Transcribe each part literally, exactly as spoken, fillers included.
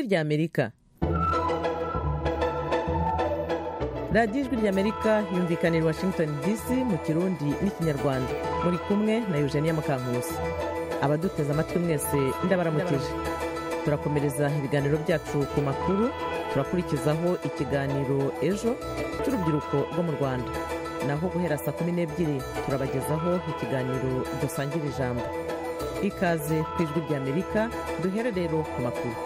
rya Amerika. radiyo ijwi rya Amerika yumvikanira i Washington D C mu Kirundi n'Ikinyarwanda. Muri kumwe na Eugenia Mukankusi. Abaduteze amatwi mwese ndabaramukije. Turakomereza ibiganiro byacu ku makuru, turakurikizaho ikiganiro ejo cy'urubyiruko rwo mu Rwanda. Naho guhera saa kumi n'ebyiri turabagezaho ikiganiro dusangira ijambo. Ikaze ku ijwi rya Amerika, duhere rero ku makuru.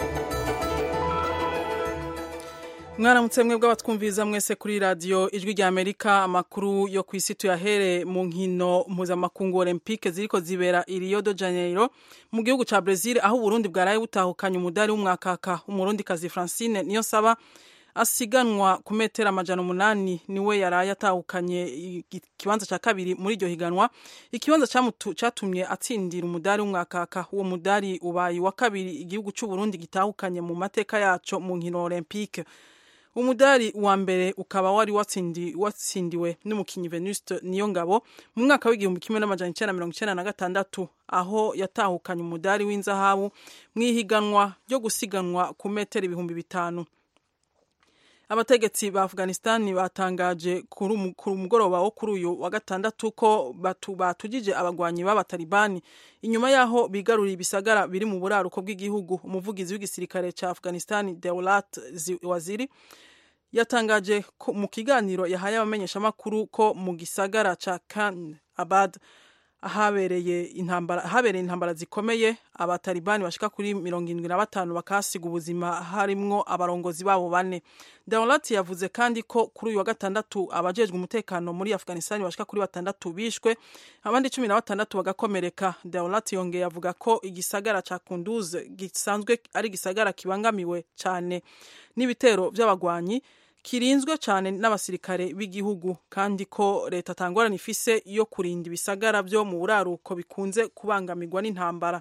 Mwaramutse mwebwe abatwumviriza mwese kuri radio ijwi rya Amerika. Amakuru yo kwisi tuyahere mu nkino mpuzamakungu Olympique ziriko zibera i Rio de Janeiro mu gihugu ca Brazil, aho Burundi bwaraye butahukanye umudari w'umwakaka. Umurundi kazi Francine Niyonsaba asiganwa ku metero amajana umunani niwe yaraye atahukanye ikibanza ca kabiri muri iryo higanwa. Ikibanza catumye atsindira umudari w'umwakaka. Uwo mudari ubaye wa kabiri igihugu c'u Burundi gitahukanye mu mateka yaco mu nkino Olympique. Umudari wa mbere ukaba wari watsindi watsindiwe n'umukinyi Venuste Niyongabo mu mwaka w'igihumbi kimwe n'amajana icenda na mirongo icenda na gatandatu, aho yatahukanye umudari w'inzahabu mw'ihiganwa ryo gusiganwa ku metero ibihumbi bitanu. Abategetsi ba Afghanistan batangaje kuri umugoroba wo kuri uyu wa gatandatu ko batu batujije abagwanyi b'abatalibani inyuma yaho bigaruriye ibisagara biri mu buraruko bw'igihugu. Umuvugizi w'igisirikare ca Afghanistan Dawlat Waziri yatangaje mu kiganiro yahaye abamenyesha makuru ko mu gisagara ca Khan Abad ahabereye intambara habereye intambara zikomeye, abatalibani bashika kuri mirongo irindwi na batanu bakasiga ubuzima, harimwo abarongozi babo bane. Dawlat yavuze kandi ko kuri uyu wa gatandatu abajejwe umutekano muri Afghanistan bashika kuri batandatu bishwe, abandi cumi na batandatu bagakomereka. Dawlat yongeye avuga ko igisagara ca Kunduz gisanzwe ari gisagara kibangamiwe cyane n'ibitero by'abagwanyi, kirinzwe cyane n'abasirikare b'igihugu, kandi ko leta tangorana ifise yo kurinda ibisagara byo mu buraruko bikunze kubangamirwa n'intambara.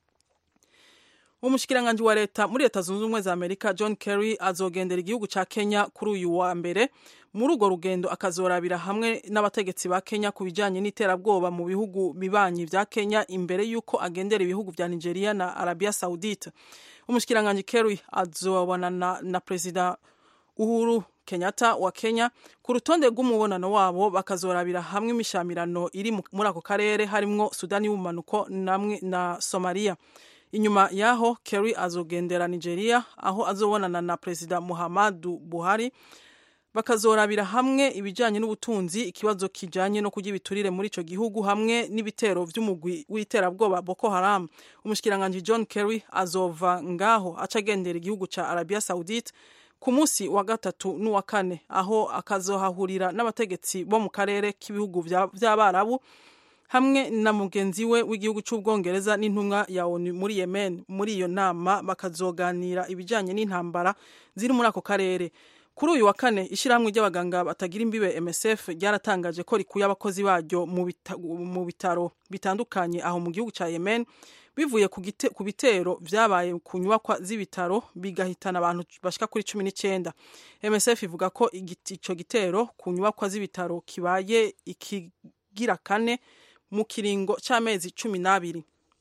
Umushikiranganje wa leta muri Leta Zunze Ubumwe za Amerika John Kerry azogendera igihugu ca Kenya kuri uyu wa mbere. Muri urwo rugendo akazorabira hamwe n'abategetsi ba Kenya ku bijanye n'iterabwoba mu bihugu bibanyi vya Kenya imbere yuko agendera ibihugu vya Nigeria na Arabia Saudite. Umushikiranganje Kerry azobonana na President Uhuru Kenyatta wa Kenya. Ku rutonde rw'umubonano wabo bakazorabira hamwe imishamirano iri muri ako karere harimwo Sudani y'ubumanuko namwe na Somalia. Inyuma yaho Kerry azogendera Nigeria aho azobonana na President Muhammadu Buhari, bakazorabira hamwe ibijanye n'ubutunzi, ikibazo kijanye no kurya ibiturire muri ico gihugu hamwe n'ibitero vy'umugwi w'iterabwoba Boko Haram. Umushikiranganje John Kerry azova ngaho acagendera igihugu ca Arabia Saudite ku munsi wa gatatu n'uwa kane, aho akazohahurira n'abategetsi bo mu karere k'ibihugu vy'Abarabu hamwe na mugenzi we w'igihugu c'Ubwongereza n'intumwa ya ONU muri Yemen. Muri iyo nama bakazoganira ibijanye n'intambara ziri muri ako karere. Kuri uyu wa kane ishiramwe ry'abaganga batagira imbibe M S F ryaratangaje ko rikuye abakozi baryo mu bitaro bitandukanye aho mu gihugu ca Yemen bivuye ku bitero vyabaye ku nyubakwa z'ibitaro bigahitana abantu bashika kuri cumi n'icenda. M S F ivuga ko ico gitero ku nyubakwa z'ibitaro kibaye ikigira kane mu kiringo c'amezi cumi n'abiri.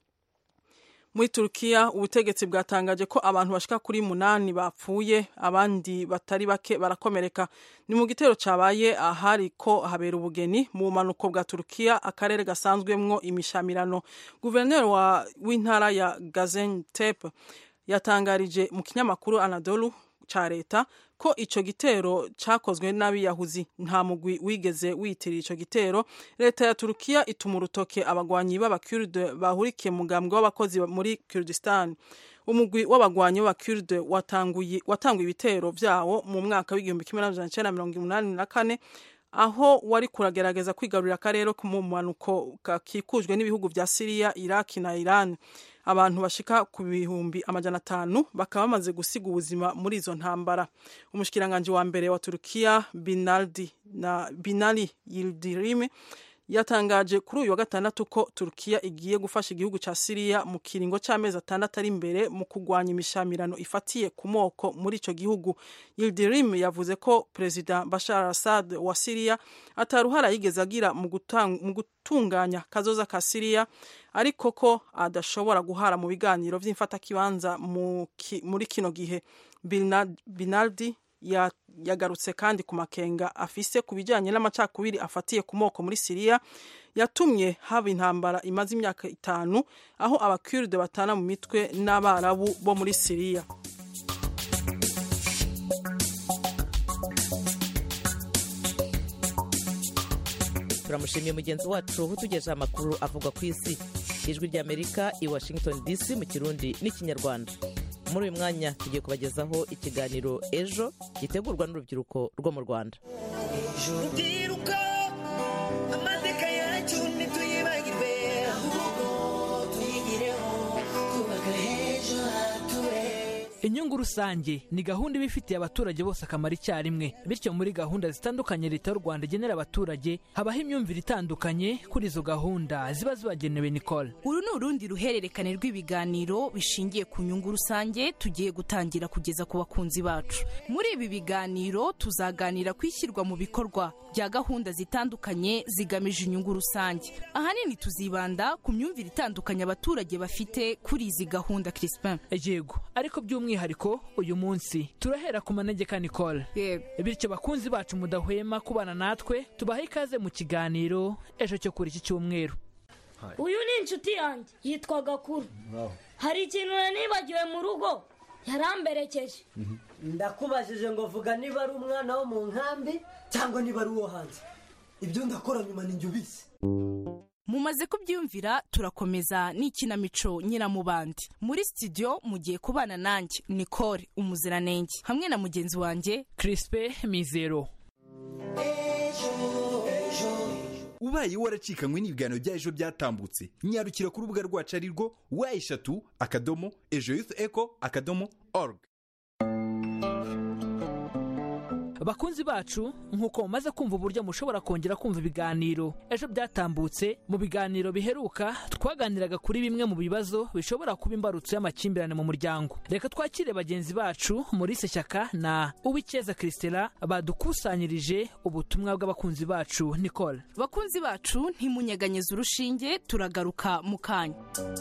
Muri Turkiya ubutegetsi bwatangaje ko abantu bashika kuri munani bapfuye, abandi batari bake barakomereka. Ni mu gitero cabaye ahari ko habera ubugeni mu manuko bwa Turkiya, akarere gasanzwemwo imishamirano. Guverineri w'intara ya Gaziantep yatangarije mu kinyamakuru Anadolu ca leta ko ico gitero cakozwe n'abiyahuzi. Nta mugwi wigeze wiyitirira ico gitero. Leta ya Turkiya ituma urutoke abagwanyi b'abakurde bahurikiye mu mugambwe w'abakozi muri Kurdistan. Umugwi w'abagwanyi b'abakurde watanguye watanguye ibitero vyawo mu mwaka w'igihumbi kimwe n'amajana icenda na mirongo umunani na kane, aho wari kuragerageza kwigarurira akarere ko mu manuko kakikujwe n'ibihugu vya Syria, Iraq na Iran. Abantu bashika ku bihumbi amajana atanu bakaba bamaze gusiga ubuzima muri izo ntambara. Umushikiranganje wa mbere wa Turkiya Binali na Binali Yildirim yatangaje kuri uyu wa gatandatu ko Turkiya igiye gufasha igihugu ca Syria mu kiringo c'amezi atandatu ari imbere mu kugwanya imishamirano ifatiye ku moko muri ico gihugu. Yildirim yavuze ko President Bashar al-Assad wa Syria ataruhara yigeze agira mu gutunganya kazoza ka Syria, ariko ko adashobora guhara mu biganiro vy'imfatakibanza muri kino gihe. Binaldi yagarutse kandi ku makenga afise ku bijyanye n'amacakubiri afatiye ku moko muri Syria yatumye haba intambara imaze imyaka itanu aho abakurde batana mu mitwe n'abarabu bo muri Syria. turamushimiye mugenzi wacu utugejeje amakuru avugwa ku isi. Ijwi ry'Amerika i Washington D C mu Kirundi n'Ikinyarwanda. Muri uyu mwanya tugiye kubagezaho ikiganiro Ejo gitegurwa n'urubyiruko rwo mu Rwanda. Inyungu rusange ni gahunda iba ifitiye abaturage bose akamaro icyarimwe, bityo muri gahunda zitandukanye leta y'u Rwanda igenera abaturage habaho imyumvire itandukanye kuri izo gahunda ziba zibagenewe. Nicole, uru ni urundi ruhererekane rw'ibiganiro bishingiye ku nyungu rusange tugiye gutangira kugeza ku bakunzi bacu. Muri ibi biganiro tuzaganira ku ishyirwa mu bikorwa bya gahunda zitandukanye zigamije inyungu rusange. Ahanini tuzibanda ku myumvire itandukanye abaturage bafite kuri izi gahunda. Crispin: yego, ariko by'umwihariko hariko uyu munsi turahera ku manegeka. Nicole, bityo bakunzi bacu mudahwema kubana natwe, tubaha ikaze mu kiganiro Ejo cyo kuri iki cyumweru. Uyu ni inshuti yanjye yitwa Gakuru. Hari ikintu nibagiwe mu rugo yaramberekeje. Ndakubajije ngo vuga niba ari umwana wo mu nkambi cyangwa niba ari uwo hanze. Ibyo ndakora nyuma ninjye ubise. Mumaze kubyumvira, turakomeza n'ikinamico Nyiramubandi. Muri studio mugiye kubana nanjye Nicole Umuziranenge hamwe na mugenzi wanjye Crispin Mizero. Ubaye waracikanywe n'ibiganiro bya Ejo byatambutse, nyarukira ku rubuga rwacu ari rwo wa eshatu akadomo ejo youth echo akadomo org. Bakunzi bacu, nkuko mumaze kumva uburyo mushobora kongera kumva ibiganiro Ejo byatambutse, mu biganiro biheruka twaganiraga kuri bimwe mu bibazo bishobora kuba imbarutso y'amakimbirane mu muryango. Reka twakire bagenzi bacu Maurice Shyaka na Uwicyeza Christela badukusanyirije ubutumwa bw'abakunzi bacu. Nicole, bakunzi bacu ntimunyeganyeze urushinge, turagaruka mu kanya.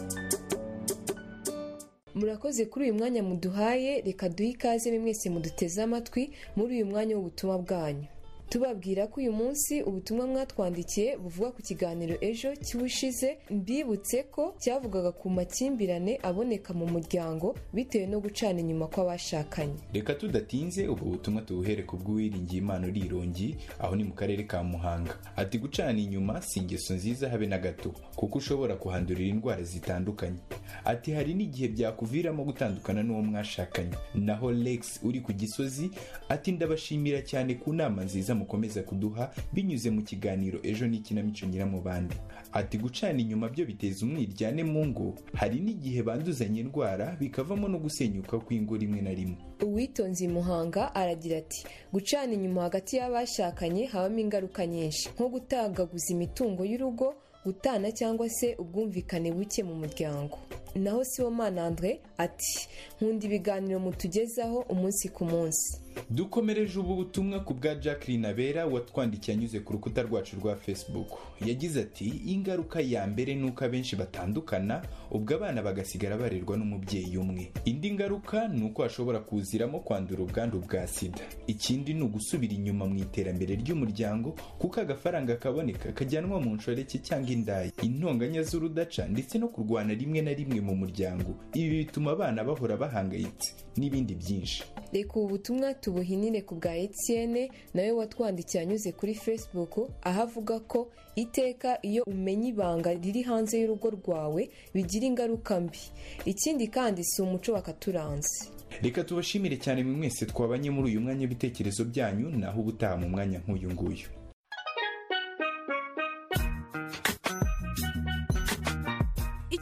Murakoze kuri uyu mwanya muduhaye, reka duhe ikaze mwese muduteze amatwi muri uyu mwanya w'ubutumwa bwanyu. Tubabwira ko uyu munsi ubutumwa mwatwandikiye buvuga ku kiganiro Ejo cy'ubushize, mbibutse ko cyavugaga ku makimbirane aboneka mu muryango bitewe no gucana inyuma kw'abashakanye. Reka tudatinze ubu butumwa tubuhere ku bw'Uwiringiye Imana Rirongi, aho ni mu karere ka Muhanga. Ati gucana inyuma si ingeso nziza habe na gato, kuko ushobora kuhandurira indwara zitandukanye. Ati hari n'igihe byakuviramo gutandukana n'uwo mwashakanye. Naho Lex uri ku Gisozi ati ndabashimira cyane ku nama nziza mukomeza kuduha binyuze mu kiganiro Ejo n'ikinamico Nyiramubandi. Ati gucana inyuma byo biteza umwiryane mu ngo, hari n'igihe banduzanya indwara bikavamo no gusenyuka kw'ingo rimwe na rimwe. Uwitonzi Muhanga aragira ati gucana inyuma hagati y'abashakanye habamo ingaruka nyinshi, nko gutagaguza imitungo y'urugo, gutana cyangwa se ubwumvikane buke mu muryango. Naho Sibomana Andre ati nkunda ibiganiro mutugezaho umunsi ku munsi. Dukomereje ubu butumwa ku bwa Jacqueline Abera watwandikiye anyuze ku rukuta rwacu rwa Facebook. Yagize ati ingaruka ya mbere nuko abenshi batandukana, ubwo abana bagasigara barerwa n'umubyeyi umwe. Indi ngaruka nuko hashobora kuziramo kwandura ubwandu bwa sida. Ikindi ni ugusubira inyuma mu iterambere ry'umuryango, kuko agafaranga kaboneka kajyanwa mu nshoreke cyangwa indaya, intonganya z'urudaca ndetse no kurwana rimwe na rimwe mu muryango. Ibi bituma abana bahora bahangayitse n'ibindi byinshi. Reka ubutumwa tubuhinire ku bwa Etienne nawe watwandikiye anyuze kuri Facebook, aho avuga ko iteka iyo umenya ibanga riri hanze y'urugo rwawe bigira ingaruka mbi. Ikindi kandi si umuco wakaturanze. Reka tubashimire cyane mwe mwese twabanye muri uyu mwanya w'ibitekerezo byanyu, naho ubutaha mu mwanya nk'uyu nguyu.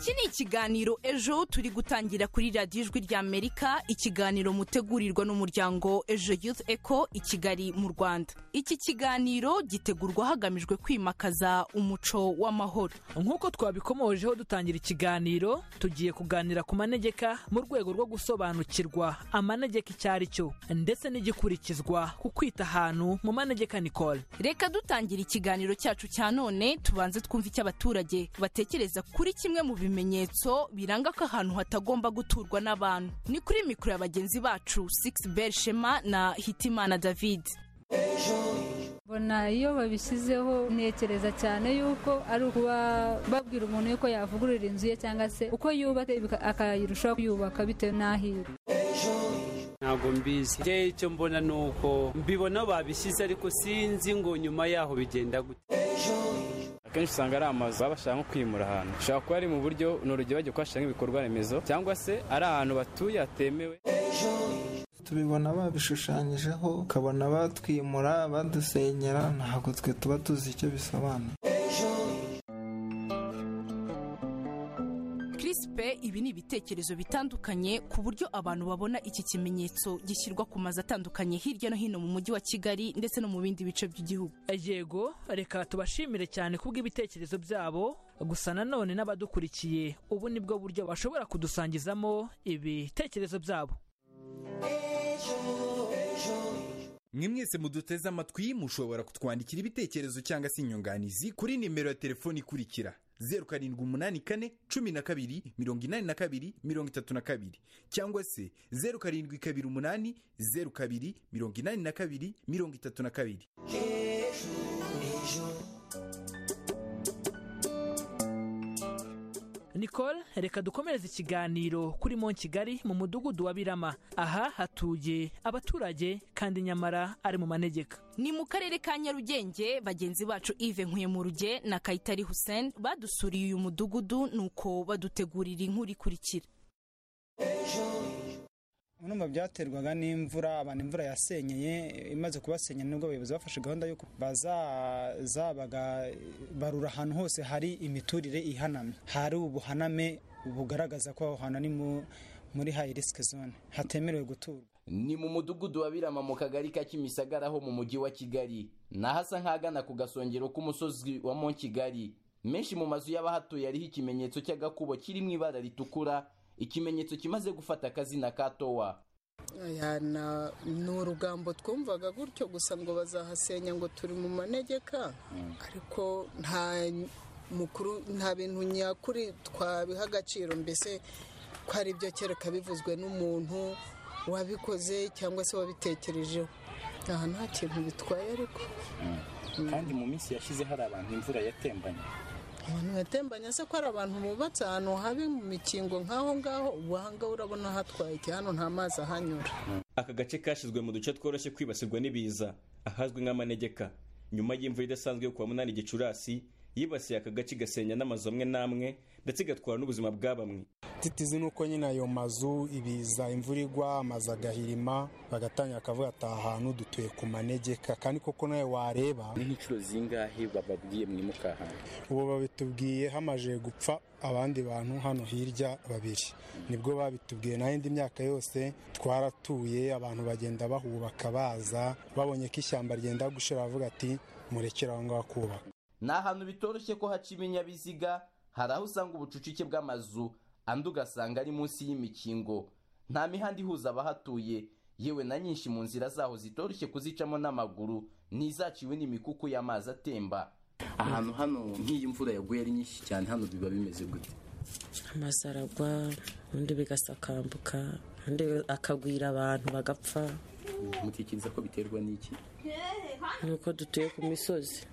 iki ni ikiganiro ejo turi gutangira kuri radiyo ijwi rya Amerika, ikiganiro mutegurirwa n'umuryango Ejo Youth Echo i Kigali mu Rwanda. Iki kiganiro gitegurwa hagamijwe kwimakaza umuco w'amahoro. Nk'uko twabikomojeho dutangira ikiganiro, tugiye kuganira ku manegeka mu rwego rwo gusobanukirwa amanegeka icyo ari cyo ndetse n'igikurikizwa ku kwita ahantu mu manegeka. Nicole, reka dutangira ikiganiro cyacu cya none tubanze twumva icyo abaturage batekereza kuri kimwe mu bimenyetso biranga ko ahantu hatagomba guturwa n'abantu. Ni kuri mikoro ya bagenzi bacu Six Bell Shema na Hitimana David. Bona iyo babishyizeho ntekereza cyane yuko ari ukuba babwira umuntu yuko yavugurura inzu ye cyangwa se uko yubatse akayirushaho kuyubaka bitewe n'ahiri. Ntabwo mbizi, njye icyo mbona ni uko mbibona babishyize ariko sinzi ngo nyuma yaho bigenda gute. Akenshi usanga ari amazu baba bashaka nko kwimura ahantu, ushobora kuba ari mu buryo ni urugero bagiye kuhashyira nk'ibikorwa remezo cyangwa se ari ahantu batuye hatemewe. Tubibona babishushanyijeho ukabona batwimura badusenyera, ntabwo twe tuba tuzi icyo bisobanura. Crispe, ibi ni ibitekerezo bitandukanye ku buryo abantu babona iki kimenyetso gishyirwa ku mazu atandukanye hirya no hino mu mujyi wa Kigali ndetse no mu bindi bice by'igihugu. Yego, reka tubashimire cyane kubw'ibitekerezo byabo, gusa nanone n'abadukurikiye ubu nibwo buryo bashobora kudusangizamo ibitekerezo byabo. Mwe mwese muduteze amatwi mushobora kutwandikira ibitekerezo cyangwa se inyunganizi kuri nimero ya telefoni ikurikira: zeru karindwi umunani kane cumi na kabiri mirongo inani na kabiri mirongo itatu na kabiri cyangwa se zeru karindwi kabiri umunani zeru kabiri mirongo inani na kabiri mirongo itatu na kabiri. Nicole, reka dukomereze ikiganiro kuri Mont Kigali mu mudugudu wa Birama. Aha hatuye abaturage kandi nyamara ari mu manegeka. Ni mu karere ka Nyarugenge. Bagenzi bacu Yves Nkuyemurugye na Kayitari Hussein badusuriye uyu mudugudu nuko badutegurira inkuru ikurikira. Uno byaterwaga n'imvura, abantu imvura yasenyeye, imaze kubasenya nubwo abayobozi bafashe gahunda yuko bazazabaga barura ahantu hose hari imiturire ihanamye, hari ubuhaname bugaragaza ko aho hantu ni muri high risk zone hatemerewe guturwa. Ni mu mudugudu wa Birama mu kagari ka Kimisagara ho mu mujyi wa Kigali, nahasa nkagana ku gasongero k'umusozi wa Mont Kigali. Menshi mu mazu y'abahatuye ariho ikimenyetso cy'agakubo kiri mu ibara ritukura, ikimenyetso kimaze gufata akazina ka Towa. Aya ni urugambo twumvaga gutyo gusa ngo bazahasenya ngo turi mu manegeka, ariko nta mukuru nta bintu nyakuri twabiha agaciro, mbese ko ari byo kereka bivuzwe n'umuntu wabikoze cyangwa se wabitekerejeho. Aha nta kintu bitwaye ariko. Kandi mu minsi yashize hari abantu imvura yatembanye. Abantu yatembanye se ko ari abantu bubatse ahantu habi mu mikingo nk'aho ngaho, ubuhanga urabona hatwaye iki, hano nta mazi ahanyura. Aka gace kashizwe mu duce tworoshye kwibasirwa n'ibiza ahazwi nk'amanegeka. Nyuma y'imvura idasanzwe yo kuwa munani Gicurasi yibasiye aka gace gasenya n'amazu amwe n'amwe ndetse gatwara n'ubuzima bwa bamwe. Titizi nuko nyine ayo mazu ibiza imvura igwa amazu agahirima bagatanya akavuga ati ahantu dutuye ku manegeka, kandi koko nawe wareba ni nk'inshuro zingahe bababwiye mwimuka ahantu. Ubu babitubwiye hamaje gupfa abandi bantu hano hirya babiri, nibwo babitubwiye. Naho indi myaka yose twaratuye, abantu bagenda bahubaka baza babonye ko ishyamba ryenda gushira bavuga ati murekera aho ngaho kubaka. Ni ahantu bitoroshye ko haca ibinyabiziga, hari aho usanga ubucucike bw'amazu andi ugasanga ari munsi y'imikingo. Nta mihanda ihuza abahatuye, yewe na nyinshi mu nzira zaho zitoroshye kuzicamo n'amaguru, n'izaciwe n'imikuku y'amazi atemba. Ahantu hano nk'iyi mvura yaguye ari nyinshi cyane, hano biba bimeze gute? Amazi aragwa, undi bigasakambuka, undi akagwira abantu bagapfa. Mutekereza ko biterwa n'iki? Nuko dutuye ku misozi.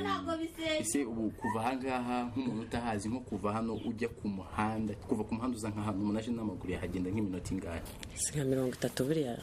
Ese ubu kuva ahangaha nk'umuntu utahazi, nko kuva hano ujya ku muhanda, kuva ku muhanda uza nk'ahantu umuntu aje n'amaguru yahagenda nk'iminota ingahe? Si nka mirongo itatu buriya.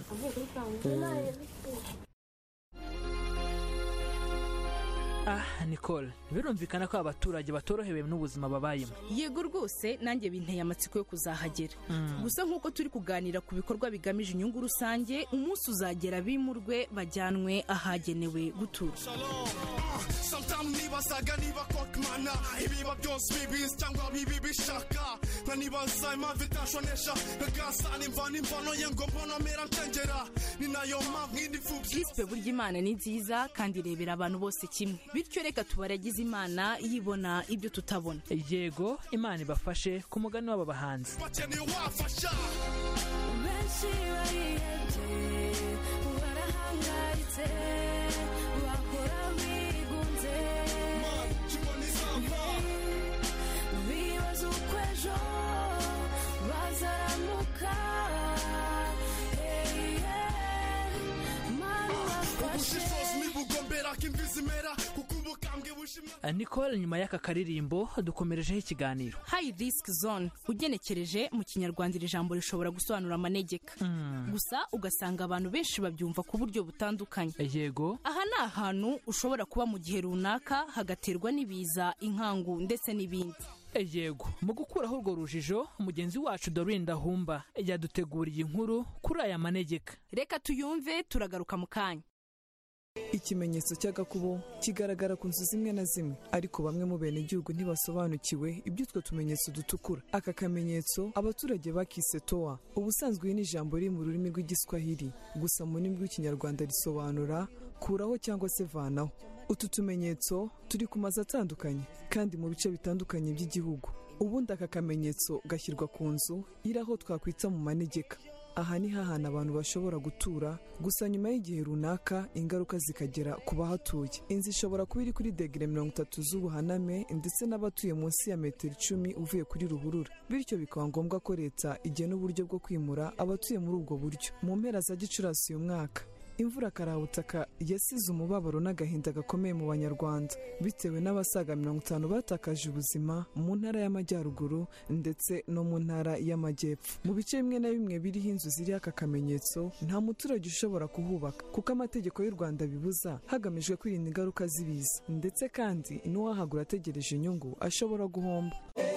Ah, Nicole, birumvikana ko abaturage batorohewe n'ubuzima babayemo. Yego rwose, nanjye binteye amatsiko yo kuzahagera. Gusa nk'uko turi kuganira ku bikorwa bigamije inyungu rusange, umunsi uzagera bimurwe bajyanwe ahagenewe gutura. nibasaga niba kokmana ibiba byose bibizi cyangwa bibi bishaka nka nibaza impamvu itashonesha nkagasana imvano imvano ye ngo mbona mera ntengera ni nayo mpamvu nk'indipfubyi Krispe burya Imana ni nziza kandi irebera abantu bose kimwe bityo reka tubaragize Imana yibona ibyo tutabona. Yego Imana ibafashe ku mugani w'aba bahanzi. bakeneye wafasha benshi barihebye barahangayitse bakora bigunze bibaza uko ejo bazaramuka ubushishozi nibugombera k'imvi zimera kuko ubukambwe bushimwa. Nicole nyuma y'aka karirimbo dukomerejeho ikiganiro. High risk zone ugenekereje mu kinyarwanda iri jambo rishobora gusobanura amanegeka gusa ugasanga abantu benshi babyumva ku buryo butandukanye. Yego aha ni ahantu ushobora kuba mu gihe runaka hagaterwa n'ibiza inkangu ndetse n'ibindi. Yego mu gukuraho urwo rujijo mugenzi wacu Doreen Ndahumba yaduteguriye inkuru kuri aya manegeka. Reka tuyumve turagaruka mu kanya. Ikimenyetso cy'agakubo kigaragara ku nzu zimwe na zimwe ariko bamwe mu bene igihugu ntibasobanukiwe iby'utwo tumenyetso dutukura. Aka kamenyetso abaturage bakise toa ubusanzwe ni ijambo riri mu rurimi rw'igiswahili gusa mu rurimi rw'ikinyarwanda risobanura kuraho cyangwa se vanaho. Utu tumenyetso turi ku mazu atandukanye kandi mu bice bitandukanye by'igihugu. Ubundi aka kamenyetso gashyirwa ku nzu iri aho twakwita mu manegeka. Aha ni hahana abantu bashobora gutura gusa nyuma y'igihe runaka ingaruka zikagera ku bahatuye. Inzu ishobora kuba iri kuri degere mirongo itatu z'ubuhaname ndetse n'abatuye munsi ya metero icumi uvuye kuri ruhurura, bityo bikaba ngombwa ko leta igena uburyo bwo kwimura abatuye muri ubwo buryo. Mu mpera za Gicurasi uyu mwaka imvura karabutaka yasize umubabaro n'agahinda gakomeye mu banyarwanda bitewe n'abasaga mirongo itanu batakaje ubuzima mu ntara y'amajyaruguru ndetse no mu ntara y'amajyepfo. Mu bice bimwe na bimwe biriho inzu ziri aka kamenyetso nta muturage ushobora kuhubaka kuko amategeko y'u Rwanda bibuza hagamijwe kwirinda ingaruka z'ibiza ndetse kandi n'uwahagura ategereje inyungu ashobora guhomba.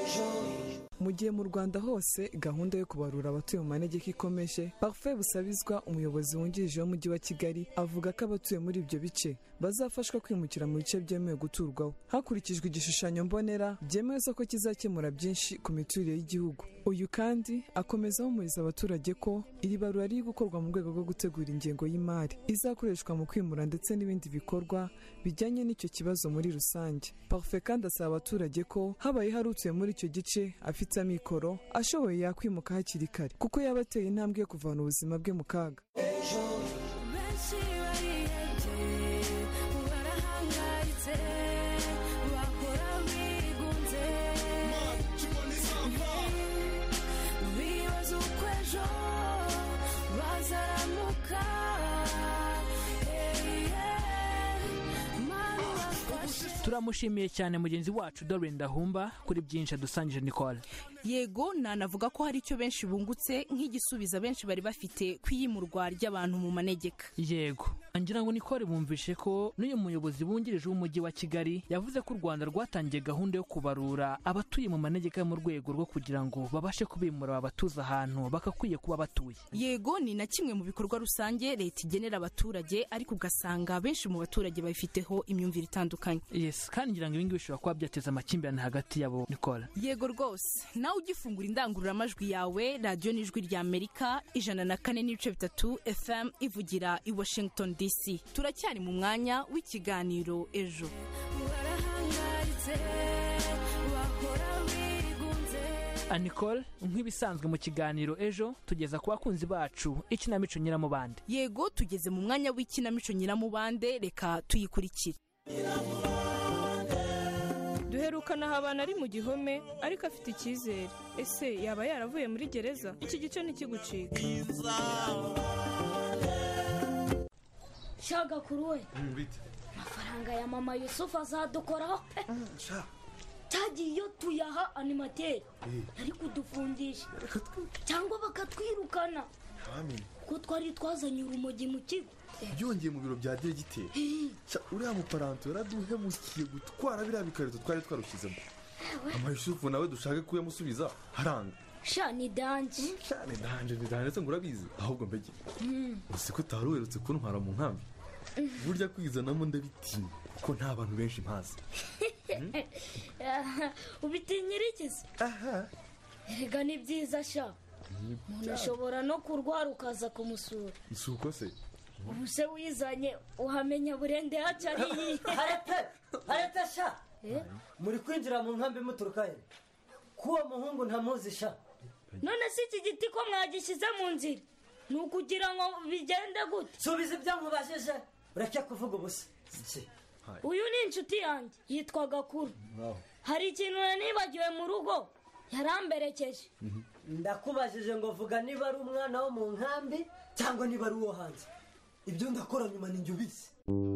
Mu gihe mu Rwanda hose gahunda yo kubarura abatuye mu manegeka ikomeje, Parfait Busabizwa umuyobozi wungirije w'umujyi wa Kigali avuga ko abatuye muri ibyo bice bazafashwa kwimukira mu bice byemewe guturwaho hakurikijwe igishushanyo mbonera byemewe ko kizakemura byinshi ku miturire y'igihugu. Uyu kandi akomeza ahumuriza abaturage ko iri barura riri gukorwa mu rwego rwo gutegura ingengo y'imari izakoreshwa mu kwimura ndetse n'ibindi bikorwa bijyanye n'icyo kibazo muri rusange. Parfait kandi asaba abaturage ko habaye hari utuye muri icyo gice afite amikoro ashoboye yakwimuka hakiri kare kuko yaba ateye intambwe yo kuvana ubuzima bwe mu kaga. Turamushimiye cyane mugenzi wacu Doreen Ndahumba kuri byinshi adusangije Nicole. Yego nanavuga ko hari icyo benshi bungutse nk'igisubiza benshi bari bafite kwiyimurwa ry'abantu mu manegeka. Yego ngira ngo Nicole bumvishe ko n'uyu muyobozi wungirije w'umujyi wa Kigali yavuze ko u Rwanda rwatangiye gahunda yo kubarura abatuye mu manegeka mu rwego rwo kugira ngo babashe kubimura abatuza ahantu bakakwiye kuba batuye. Yego ni na kimwe mu bikorwa rusange leta igenera abaturage ariko ugasanga benshi mu baturage babifiteho imyumvire itandukanye. Yes, kandi ngira ngo ibingibi bishobora kuba byateza amakimbirane hagati yabo Nicole. Yego rwose nawe ugifungura indangururamajwi yawe radiyo n'ijwi rya Amerika ijana na kane n'ibice bitatu F M ivugira i Washington D C. Turacyari mu mwanya w'ikiganiro ejo. Nicole nk'ibisanzwe mu kiganiro ejo tugeza ku bakunzi bacu ikinamico Nyiramubande. Yego tugeze mu mwanya w'ikinamico Nyiramubande, reka tuyikurikire. Duherukana habana ari mu gihome ariko afite icyizere. Ese yaba yaravuye muri gereza? Iki gice ntikigucika. Shaga kuruwe. Mafaranga ya mama Yusufu azadukoraho pe. Tagiye iyo tuyaha animateri ari kudufungisha cyangwa bakatwirukana ko twari twazanye urumogi mu kigo. Byongeye mu biro bya diregiteri uriya muparanto yaraduhemukiye gutwara biriya bikarito twari twarushyizemo. Mama Yusufu nawe dushake kuyamusubiza haranga. Sha ni danje. Sha ni danje ni danje ngo urabizi ahubwo mbege. Uzi ko utari uherutse kuntwara mu nkambi. burya kwizanamo ndabitinya kuko nta bantu benshi mpazi. ubitinyira iki se? aha erega ni byiza sha umuntu ashobora no kurwara ukaza kumusura. si uko se? ubu se wizanye uhamenya burende hacariye. harete harete sha muri kwinjira mu nkambi muturukaye kuwa muhungu ntamuzi sha. none si iki giti ko mwagishyize mu nzira ni ukugira ngo bigende gute? subiza ibyo nkubajije ureke kuvuga ubusa. uyu ni inshuti yanjye yitwa Gakuru. hari ikintu nibagiwe mu rugo yaramberekeje. ndakubajije ngo vuga niba ari umwana wo mu nkambi cyangwa niba ari uwo hanze. ibyo ndakora nyuma ni njye ubizi.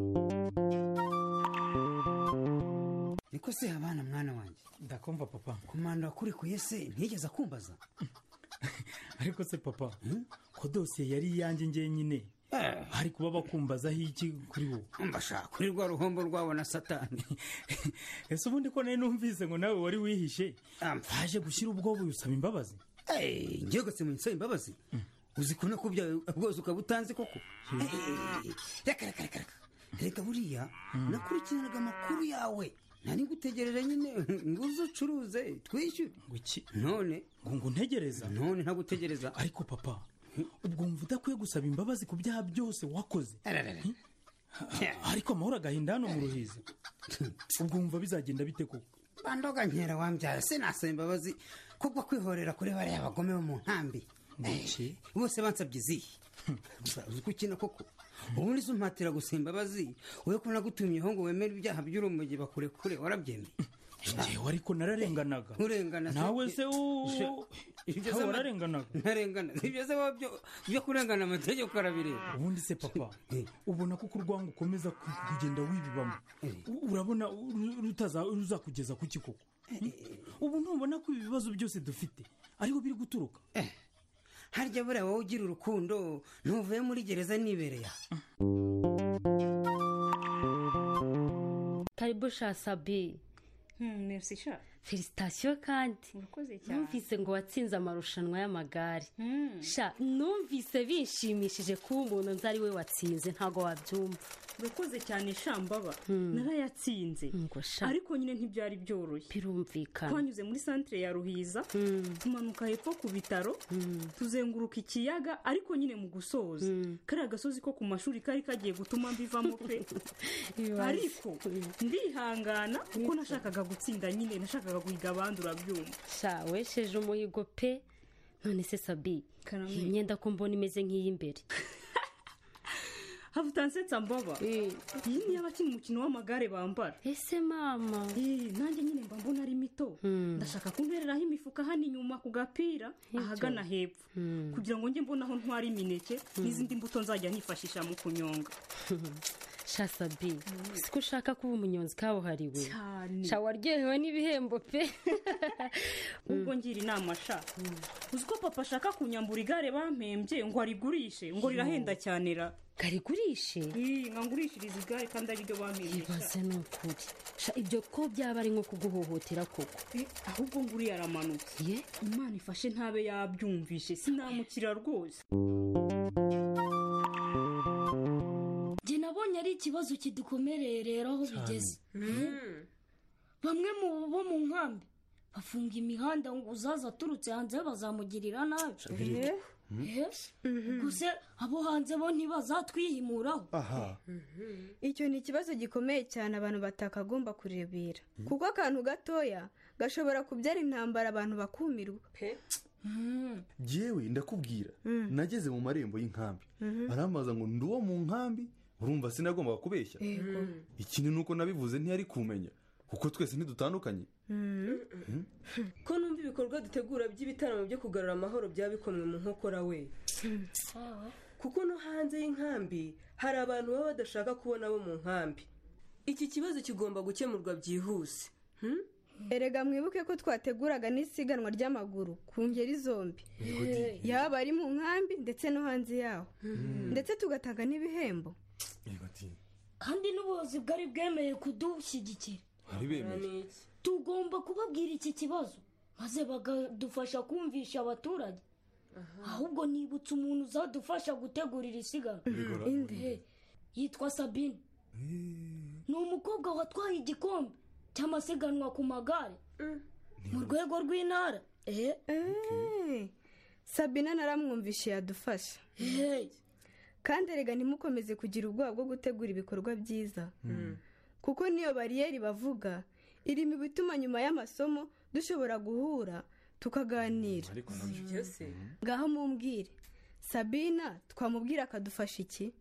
niko se abana mwana wanjye ndakumva papa. komanda wakurikuye se ntiyigeze akumbaza? ariko se papa ko dosiye yari iyanjye njyenyine hari kuba bakumbazaho iki kuri wowe? mbashaka kuri rwa ruhombo rwabo na satani. ese ubundi ko nari numvise ngo nawe wari wihishe waje gushyira ubwoba usaba imbabazi? ngiye gusaba insaba imbabazi uzi ko nakubyaye bwose ukaba utanzi koko? reka reka reka reka buriya nakurikiranaga amakuru yawe nari ngutegereje nyine ngo uze ucuruze twishyure. none ngo ngo ntegereza? none ntagutegereza. ariko papa ubwo wumva udakwiye gusaba imbabazi ku byaha byose wakoze? ariko amahoro agahinda hano mu Ruhizi ubwo wumva bizagenda bite koko? bandoga nkera wambyara se nasaba imbabazi kubwo kwihorera kuri bariya bagome bo mu nkambi bose bansabye izihe? uzi ko ukina koko ubundi se umpatira gusaba imbabazi wowe ko nagutumyeho ngo wemere ibyaha by'urumogi bakure kure warabyemeye? njyewe ariko nararenganaga. urengana nawe se wararenganaga? ntarengana ibyo se byo kurengana amategeko arabireba. ubundi se papa ubona ko urwanga ukomeza kugenda wibibamo urabona ruzakugeza ku ki koko? ubu ntubona ko ibi bibazo byose dufite ariho biri guturuka? harya buriya wowe ugira urukundo ntuvuye muri gereza nibereye aha. karibu sha Sabi. merci sha. felicitasiyo kandi numvise ngo watsinze amarushanwa y'amagare. sha numvise bishimishije kuba umuntu nzi ari we watsinze ntabwo wabyumva. urakoze cyane shambaba narayatsinze ariko nyine ntibyari byoroshye. birumvikana twanyuze muri santere ya Ruhiza tumanuka hepfo ku bitaro tuzenguruka ikiyaga ariko nyine mu gusoza kariya gasozi ko ku mashuri kari kagiye gutuma mbivamo pe. ariko ndihangana kuko nashakaga gutsinda nyine nashakaga guhiga abandi urabyumva. sha wesheje umuhigo pe. none se Sabi iyi myenda ko mbona imeze nk'iy'imbere havutansetsa mbaba iyi ni y'abakina umukino w'amagare bambara. ese mama nanjye nyine mba mbona ari mito ndashaka kumbereraho imifuka hano inyuma ku gapira ahagana hepfo kugira ngo njye mbona aho ntwara imineke n'izindi mbuto nzajya nifashisha mu kunyonga. sha Sabi siko ushaka kuba umunyonzi kabuhariwe? sha waryohewe n'ibihembo pe. ubwo ngira inama sha uzi ko papa ashaka kunyambura igare bampembye ngo arigurishe ngo rirahenda cyane ra. karigurishe? nka ngurishiriza igare kandi ari ryo bampembye. ibaze ni ukuri sha ibyo ko byaba ari nko kuguhohotera koko. ahubwo nguriye aramanutse imana ifashe ntabe yabyumvishe sinamukira rwose. njye nabonye ari ikibazo kidukomereye rero aho bigeze. bamwe mu bo mu nkambi bafunga imihanda ngo uzaza aturutse hanze bazamugirira nabi. gusa abo hanze bo ntibazatwihimuraho. icyo ni ikibazo gikomeye cyane abantu batakagomba kurebera kuko akantu gatoya gashobora kubyara intambara abantu bakumirwa. yewe ndakubwira nageze mu marembo y'inkambi arambaza ngo ndi uwo mu nkambi urumva sinagombaga kubeshya. ikindi nuko nabivuze ntiyari kumenya kuko twese ntidutandukanye. ko numva ibikorwa dutegura by'ibitaramo byo kugarura amahoro byaba bikomwe mu nkokora we. kuko no hanze y'inkambi hari abantu baba badashaka kubona abo mu nkambi. iki kibazo kigomba gukemurwa byihuse. erega mwibuke ko twateguraga n'isiganwa ry'amaguru ku ngeri zombi yaba ari mu nkambi ndetse no hanze yaho ndetse tugatanga n'ibihembo. kandi n'ubuyobozi bwari bwemeye kudushyigikira. tugomba kubabwira iki kibazo maze bakadufasha kumvisha abaturage. ahubwo nibutse umuntu uzadufasha gutegurira isiganwa. yitwa sabine ni umukobwa watwaye igikombe cy'amasiganwa ku magare mu rwego rw'intara. sabine naramwumvishe yadufasha kandi erega ntimukomeze kugira ubwoba bwo gutegura ibikorwa byiza kuko niyo bariyeri bavuga irimo ibituma nyuma y'amasomo dushobora guhura tukaganira. ngaho mumbwire sabina twamubwira akadufasha iki?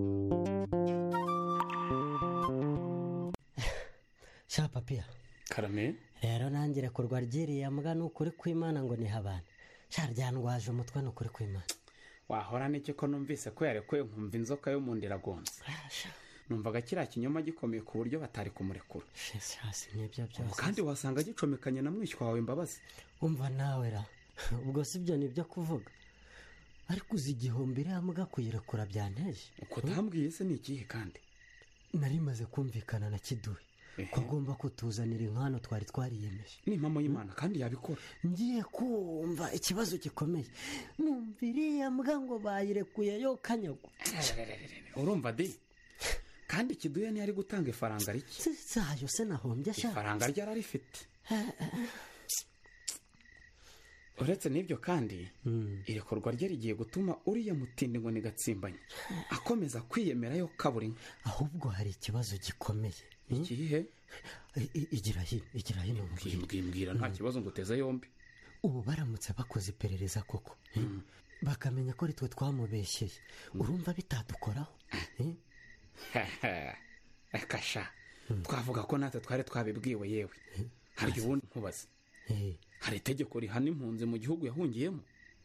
sha papiya karame rero nanjye rekurwa ryiriya mbwa n'ukuri kw'Imana ngo ni habana sha ryandwaje umutwe n'ukuri kw'Imana. wahora n'iki ko numvise ko yarekuye nkumva inzoka yo mu nda iragonze numvaga kiriya kinyoma gikomeye ku buryo batari kumurekura kandi wasanga gicomekanye na mwishywa wawe Mbabazi. umva nawe ra ubwo si byo ni byo kuvuga ariko uzi igihombo iriya mbwa kuyirekura byanteje. uko utambwiye se ni ikihe? kandi nari maze kumvikana na Kiduhe ko agomba kutuzanira inkwano twari twariyemeje. ni impamo y'Imana kandi yabikora. ngiye kumva ikibazo gikomeye numva iriya mbwa ngo bayirekuye yo kanyagwa. urumva de kandi Kiduhe ntiyari gutanga ifaranga rike zayo se nahombye sha ifaranga ryari arifite. uretse n'ibyo kandi irekorwa rye rigiye gutuma uriya mutindi ngo ni Gatsimbanye akomeza kwiyemera yo kabura inka. ahubwo hari ikibazo gikomeye. ikihe? igira hino igira hino mbwira nta kibazo ngo uteze yombi. ubu baramutse bakoze iperereza koko bakamenya ko ari twe twamubeshyeye urumva bitadukoraho? reka sha twavuga ko natwe twari twabibwiwe yewe hari ubundi nkubaze hari itegeko rihana impunzi mu gihugu yahungiyemo?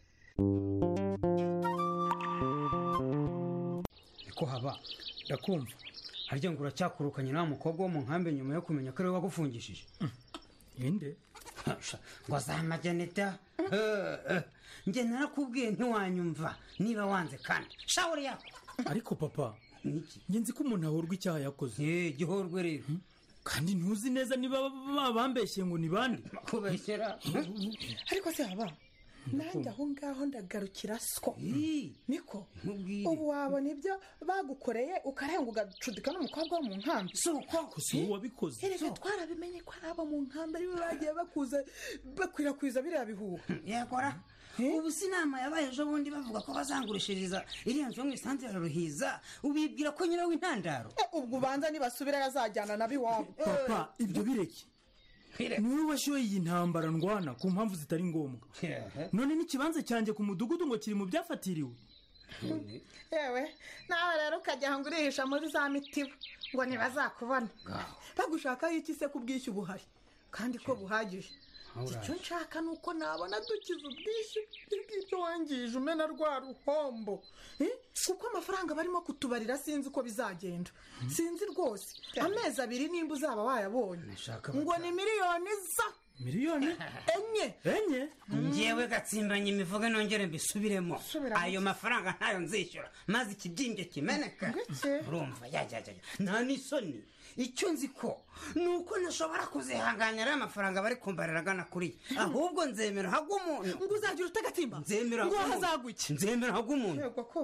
niko haba ndakumva harya ngo uracyakurukanye na mukobwa wo mu nkambi nyuma yo kumenya ko ari we wagufungishije. inde ngo azamageneta njye narakubwiye ntiwanyumva niba wanze kandi shawuri yako. ariko papa njye nzi ko umuntu ahorwa icyaha yakoze. eh gihorwe rero kandi ntuzi neza niba babambeshye ngo ni bande kubeshyera. ariko se haba nanjye aho ngaho ndagarukira siko niko ubu wabona ibyo bagukoreye ukarenga ugacudika n'umukobwa wo mu nkambi. si uko si uwabikoze. erega twarabimenye ko ari abo mu nkambi aribo bagiye bakuze bakwirakwiza biriya bihuha. yakora ubu si inama yabaye ejo bundi bavuga ko bazangurishiriza iriya nzu yo mu isantere Ruhiza ubibwira ko nyirawe intandaro. ubwo ubanza nibasubira yazajyana na biwabo. papa ibyo bireke niwe washoye iyi ntambara ndwana ku mpamvu zitari ngombwa. none n'ikibanza cyanjye ku mudugudu ngo kiri mu byafatiriwe. yewe nawe rero ukajya ngo urihisha muri za mitiba ngo ntibazakubona bagushakaho iki se kubwishyu buhari kandi ko buhagije. icyo nshaka ni uko nabona dukiza ubwishyu bw'ibyo wangije umena rwa ruhombo kuko amafaranga barimo kutubarira sinzi uko bizagenda. sinzi rwose amezi abiri nimba uzaba wayabonye ngo ni miliyoni za miliyoni enye enye ngewe Gatsimbanye imivuga nongere mbisubiremo ayo mafaranga ntayo nzishyura maze ikibyimbye kimeneka. urumva yajyajya nta n'isoni. icyo nzi ko ni uko ntashobora kuzihanganira ariya mafaranga bari kumbarira agana kuri ahubwo nzemera hagwa umuntu. ngo uzagira utagatimba nzemera ngo hazagwike nzemera hagwa umuntu.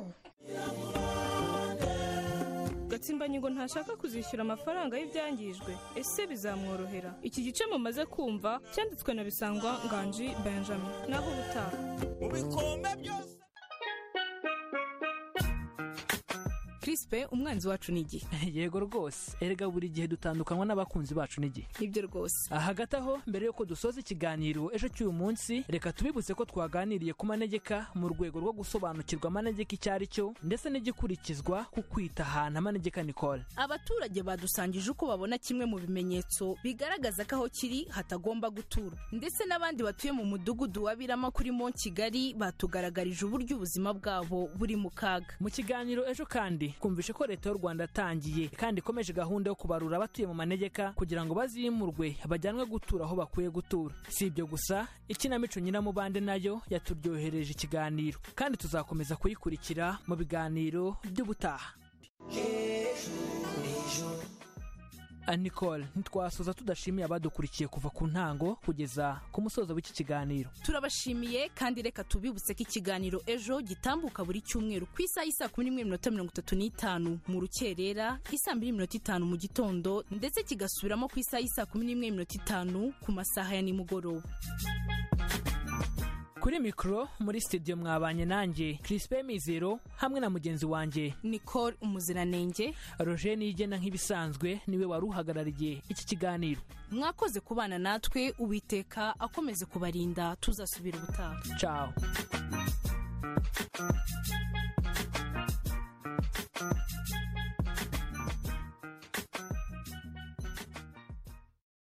Gatsimbanye ngo ntashaka kuzishyura amafaranga y'ibyangijwe ese bizamworohera? iki gice mumaze kumva cyanditswe na Bisangwa Nganji Benjamin. naho ubutaha mu bikombe byose. Crispe umwanzi wacu ni igihe. yego rwose erega buri gihe dutandukanywa n'abakunzi bacu n'igihe. nibyo rwose. hagati aho mbere yuko dusoza ikiganiro ejo cy'uyu munsi reka tubibutse ko twaganiriye ku manegeka mu rwego rwo gusobanukirwa amanegeka icyo ari cyo ndetse n'igikurikizwa ku kwita ahantu amanegeka Nicole. abaturage badusangije uko babona kimwe mu bimenyetso bigaragaza ko aho kiri hatagomba guturwa ndetse n'abandi batuye mu mudugudu wa Birama kuri Mont Kigali batugaragarije uburyo ubuzima bwabo buri mu kaga. mu kiganiro ejo kandi kumvishe ko leta y'u Rwanda yatangiye kandi ikomeje gahunda yo kubarura abatuye mu manegeka kugira ngo bazimurwe bajyanwe gutura aho bakwiye gutura. si ibyo gusa ikinamico Nyiramubande nayo yaturyohereje ikiganiro kandi tuzakomeza kuyikurikira mu biganiro by'ubutaha. Nicole ntitwasoza tudashimiye abadukurikiye kuva ku ntango kugeza ku musozo w'iki kiganiro. Turabashimiye kandi reka tubibutse ko ikiganiro ejo gitambuka buri cyumweru ku isaha y'isa kumi n'imwe n'iminota mirongo itatu n'itanu mu rukerera, isaa mbiri n'iminota itanu mu gitondo ndetse kigasubiramo ku isaha y'isa kumi n'imwe n'iminota itanu ku masaha ya nimugoroba. Kuri mikoro muri studio mwabanye nanjye Crispin Mizero hamwe na mugenzi wanjye Nicole Umuziranenge. Roger Niyigena nk'ibisanzwe niwe waruhagarariye iki kiganiro. Mwakoze kubana natwe, Uwiteka akomeze kubarinda, tuzasubira ubutaha. Ciao.